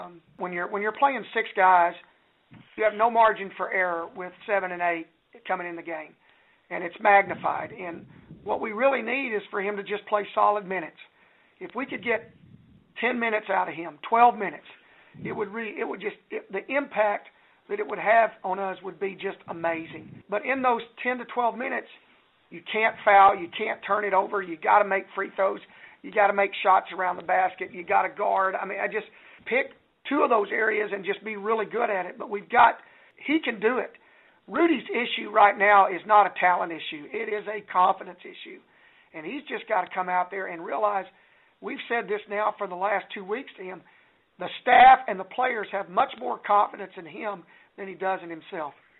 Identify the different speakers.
Speaker 1: When you're playing 6 guys, you have no margin for error with 7 and 8 coming in the game, and it's magnified. And what we really need is for him to just play solid minutes. If we could get 10 minutes out of him, 12 minutes, the impact that it would have on us would be just amazing. But in those 10 to 12 minutes, you can't foul, you can't turn it over, you got to make free throws, you got to make shots around the basket, you got to guard. I mean, I just pick 2 of those areas and just be really good at it. But he can do it. Rudy's issue right now is not a talent issue. It is a confidence issue. And he's just got to come out there and realize, we've said this now for the last 2 weeks to him, the staff and the players have much more confidence in him than he does in himself.